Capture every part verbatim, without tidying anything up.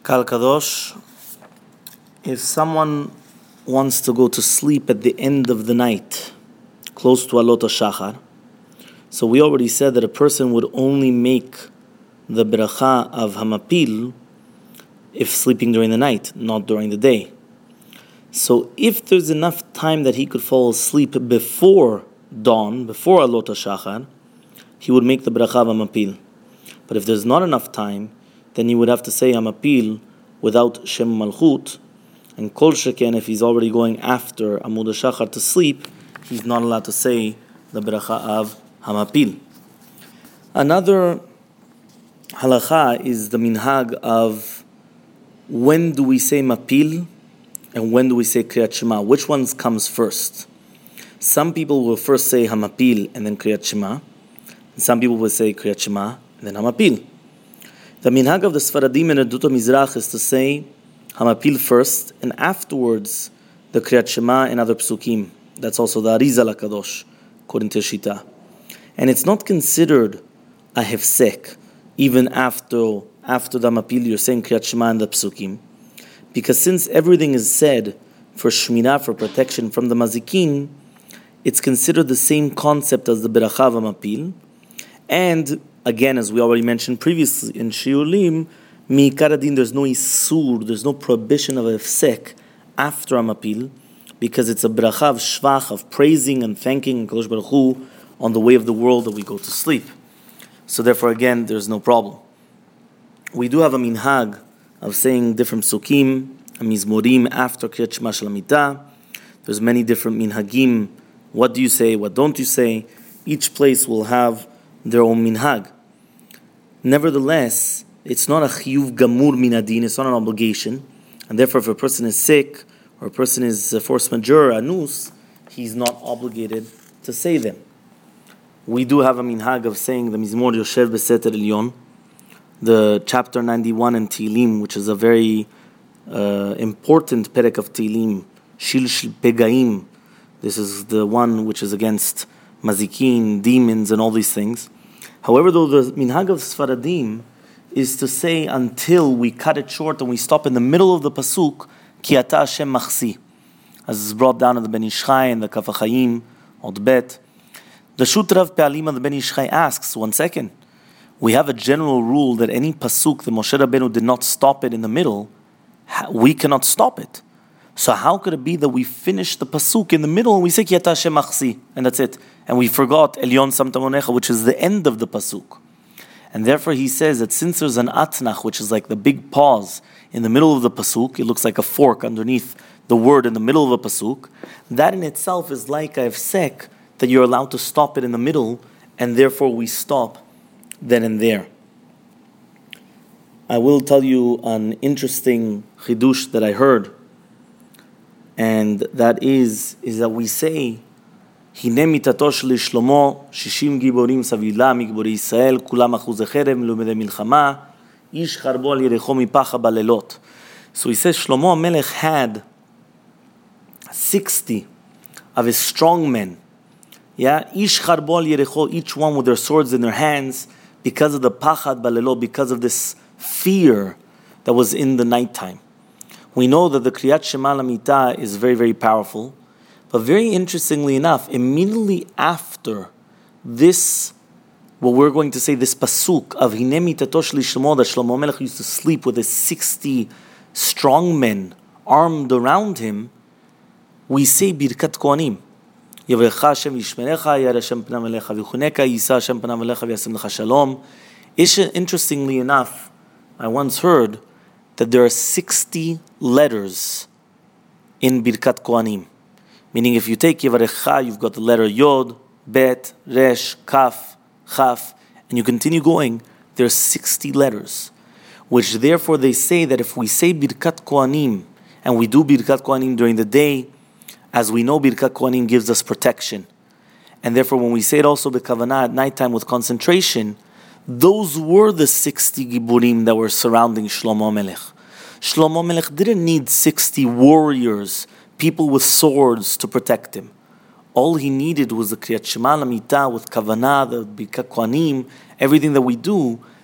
Kal Kadosh, if someone wants to go to sleep at the end of the night, close to Alot HaShachar, so we already said that a person would only make the bracha of Hamapil if sleeping during the night, not during the day. So if there's enough time that he could fall asleep before dawn, before Alot HaShachar, he would make the bracha of Hamapil. But if there's not enough time, then you would have to say Hamapil without Shem Malchut, and Kol Sheken, if he's already going after Amud HaShachar to sleep, he's not allowed to say the bracha of Hamapil. Another halacha is the minhag of when do we say Mapil and when do we say Kriyat Shema? Which ones comes first? Some people will first say Hamapil and then Kriyat Shema, and some people will say Kriyat Shema and then Hamapil. The minhag of the Sfaradim and Adut HaMizrach is to say Hamapil first, and afterwards the Kriyat Shema and other psukim. That's also the Arizal HaKadosh, according to Shita. And it's not considered a hefsek, even after after the Hamapil you're saying Kriyat Shema and the psukim, because since everything is said for Shmirah, for protection from the mazikin, it's considered the same concept as the Beracha of Hamapil. And again, as we already mentioned previously in Shiurim, Mi'ikar Adin, there's no isur, there's no prohibition of a hefsek after Hamapil, because it's a bracha of shvach, of praising and thanking Kadosh Baruch Hu on the way of the world that we go to sleep. So therefore, again, there's no problem. We do have a minhag of saying different psukim, a mizmorim after Kriyat Shema Shel Hamitah. There's many different minhagim. What do you say? What don't you say? Each place will have their own minhag. Nevertheless, it's not a chiyuv gamur minadin, it's not an obligation, and therefore if a person is sick or a person is a force majeure, anus, he's not obligated to say them. We do have a minhag of saying the Mizmor Yoshev Beseter Elyon, the chapter ninety-one in Tehillim, which is a very uh, important perek of Tehillim, Shil Shel Pegaim. This is the one which is against mazikin, demons, and all these things. However, though the minhag of Sfaradim is to say until we cut it short and we stop in the middle of the pasuk, Ki ata Hashem machsi, as is brought down in the Ben Ish Chai and the Kaf HaChaim, Od Bet. The Shutrav Pe'alim of the Ben Ish Chai asks, one second, we have a general rule that any pasuk that Moshe Rabbeinu did not stop it in the middle, we cannot stop it. So how could it be that we finish the pasuk in the middle and we say Ki ata Hashem machsi, and that's it, and we forgot Elyon Samta Monecha, which is the end of the pasuk? And therefore he says that since there's an atnach, which is like the big pause in the middle of the pasuk, it looks like a fork underneath the word in the middle of a pasuk, that in itself is like a hefsek, that you're allowed to stop it in the middle, and therefore we stop then and there. I will tell you an interesting chidush that I heard, and that is, is that we say, הנה מיתתו של שלמה, שישים גיבורים סבילה מגיבורי ישראל, כולם אחוזי חרב, מלומדי מלחמה, איש חרבו על ירחו מפחה בלילות. So he says Shlomo HaMelech had sixty of his strong men. Yeah, ish charbo al yerecho, each one with their swords in their hands, because of the pachad balelot, because of this fear that was in the nighttime. We know that the Kriyat Shema Lamitah is very, very powerful. But very interestingly enough, immediately after this, what we're going to say, this pasuk of Hine mitato shel Shlomo, that Shlomo Melech used to sleep with his sixty strong men armed around him, we say Birkat Kohanim. Yavrecha Hashem yishmerecha, yar Hashem panav elecha v'chuneka, yisa Hashem panav elecha v'yasim lecha shalom. Interestingly enough, I once heard that there are sixty letters in Birkat Kohanim. Meaning, if you take Yevarecha, you've got the letter Yod, Bet, Resh, Kaf, Chaf, and you continue going, there are sixty letters. Which therefore they say that if we say Birkat Kohanim, and we do Birkat Kohanim during the day, as we know Birkat Kohanim gives us protection. And therefore when we say it also B'kavanah at nighttime with concentration, those were the sixty Giburim that were surrounding Shlomo HaMelech. Shlomo HaMelech didn't need sixty warriors, people with swords to protect him. All he needed was the Kriyat Shema Lamitah with Kavanah, the Birkat Kohanim, everything that we do,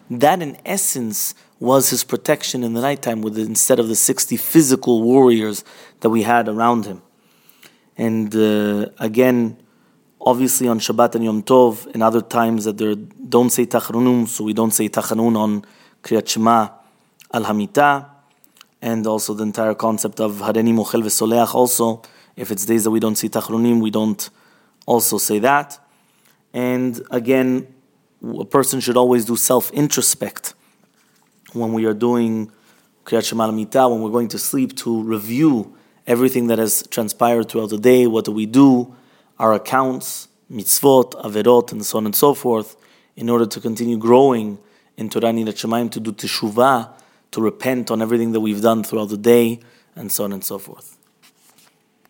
that in essence was his protection in the nighttime, with instead of the sixty physical warriors that we had around him. And uh, again, obviously on Shabbat and Yom Tov, and other times that there don't say Tachanun, so we don't say Tachanun on Kriyat Shema al Hamita, and also the entire concept of Hareni Mochel V'Soleach also. If it's days that we don't see Tachronim, we don't also say that. And again, a person should always do self-introspect when we are doing Kriyat Shema al Hamita, when we're going to sleep, to review everything that has transpired throughout the day. What do we do? Our accounts, mitzvot, averot, and so on and so forth, in order to continue growing in Torah Nirat Shamayim, to do teshuvah, to repent on everything that we've done throughout the day, and so on and so forth.